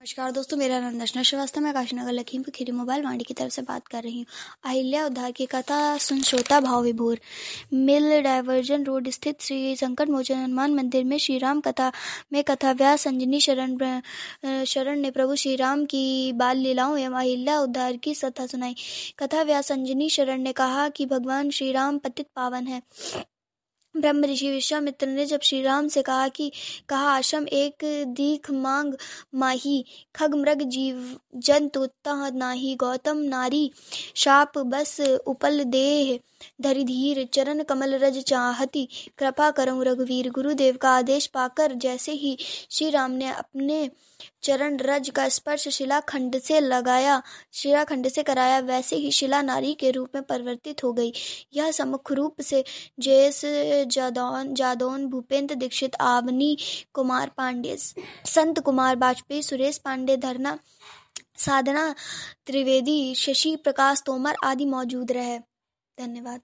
नमस्कार दोस्तों, मेरा नाम दर्शना श्रीवास्तव। मैं काशीनगर लखीमपुर खीरी मोबाइल वाणी की तरफ से बात कर रही हूँ। अहिल्या उद्धार की कथा सुन श्रोता भाव विभोर। मिल डायवर्जन रोड स्थित श्री संकट मोचन हनुमान मंदिर में श्री राम कथा में कथाव्यास संजनी शरण ने प्रभु श्री राम की बाल लीलाओं एवं अहिल्या उद्धार की कथा सुनाई। कथाव्यास संजनी शरण ने कहा कि भगवान श्री राम पतित पावन है। ब्रह्म ऋषि विश्वामित्र ने जब श्री राम से कहा आश्रम एक दीख मांग माही, खग मृग जीव जंतु तह नाही, गौतम नारी शाप बस उपल देह धरि धीर, चरण कमल रज चाहती कृपा करऊं रघुवीर। गुरुदेव का आदेश पाकर जैसे ही श्री राम ने अपने चरण रज का स्पर्श शिलाखंड से कराया, वैसे ही शिला नारी के रूप में परिवर्तित हो गई। यह सम्मुख रूप से जयस जादौन भूपेंद्र दीक्षित, आवनी कुमार पांडे, संत कुमार वाजपेयी, सुरेश पांडे, धरना साधना त्रिवेदी, शशि प्रकाश तोमर आदि मौजूद रहे। धन्यवाद।